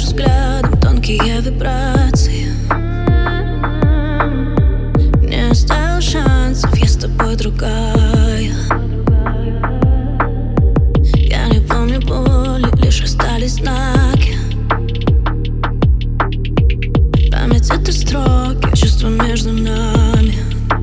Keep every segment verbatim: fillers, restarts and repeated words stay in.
взглядом тонкие вибрации. Не оставил шансов, я с тобой другая. Я не помню боли, лишь остались знаки. Память — это строки, чувства между нами.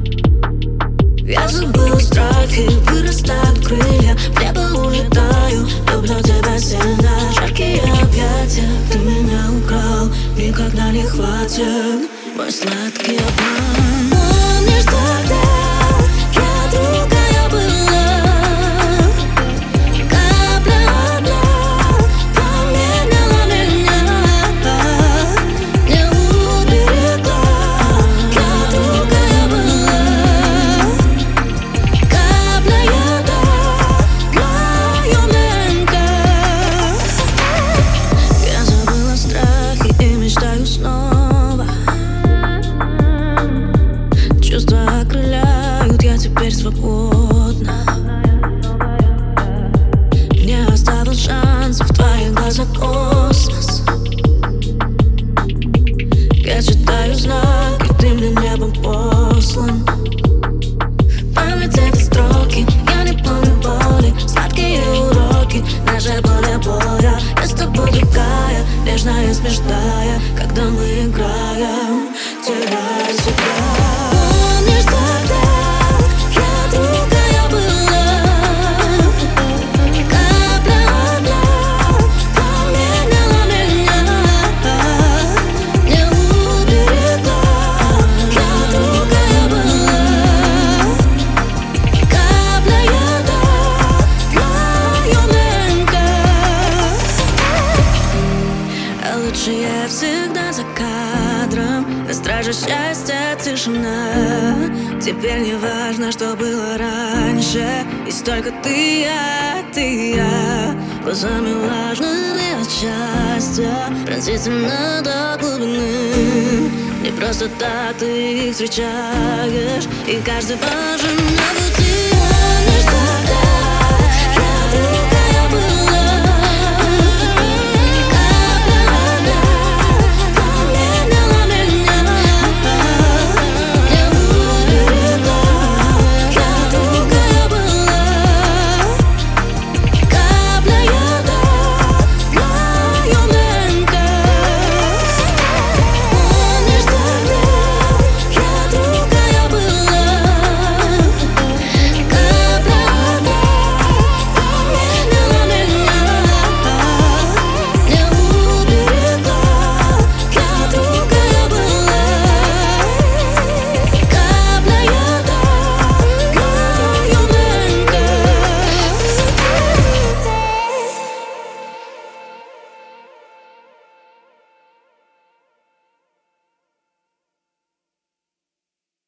Я забыла страхи, вырастают крылья, в небо улетаю, люблю тебя сильно. Жаркие объятия, ты меня украл, никогда не хватит мой сладкий обман. Помнишь тогда, я другая была, капля одна поменяла меня, не уберегла. Я другая была, капля яда в моем ДНК. Я забыла страхи и мечтаю снова. Чувства окрыляют, я теперь свободна. Не оставил шансов, в твоих глазах космос. Я читаю знаки, ты мне небом послан. Память — это строки, я не помню боли, сладкие уроки, наше поле боя. Я с тобой другая, нежная, смешная, когда мы играем, теряя себя. Помнишь тогда, я другая была, капля одна поменяла меня, не уберегла. Я другая была, капля яда в моем ДНК. А лучше я всегда за кадром, на страже счастья тишина. Теперь не важно, что было раньше, есть только ты, я, ты, я. Глазами влажными от счастья, пронзительно до глубины. Не просто так ты их встречаешь, и каждый важен.